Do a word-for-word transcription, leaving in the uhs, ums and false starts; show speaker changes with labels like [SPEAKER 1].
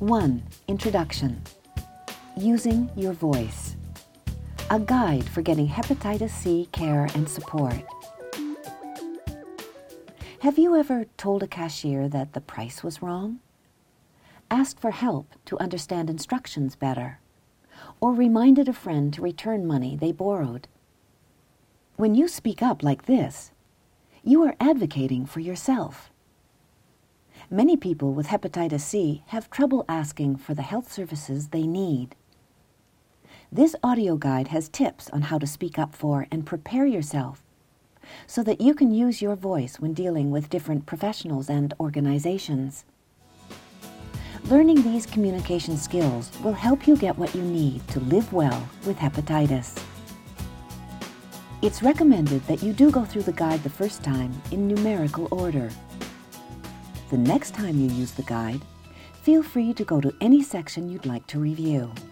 [SPEAKER 1] one. Introduction. Using your voice. A guide for getting hepatitis C care and support. Have you ever told a cashier that the price was wrong? Asked for help to understand instructions better? Or reminded a friend to return money they borrowed? When you speak up like this, you are advocating for yourself. Many people with hepatitis C have trouble asking for the health services they need. This audio guide has tips on how to speak up for and prepare yourself so that you can use your voice when dealing with different professionals and organizations. Learning these communication skills will help you get what you need to live well with hepatitis. It's recommended that you do go through the guide the first time in numerical order. The next time you use the guide, feel free to go to any section you'd like to review.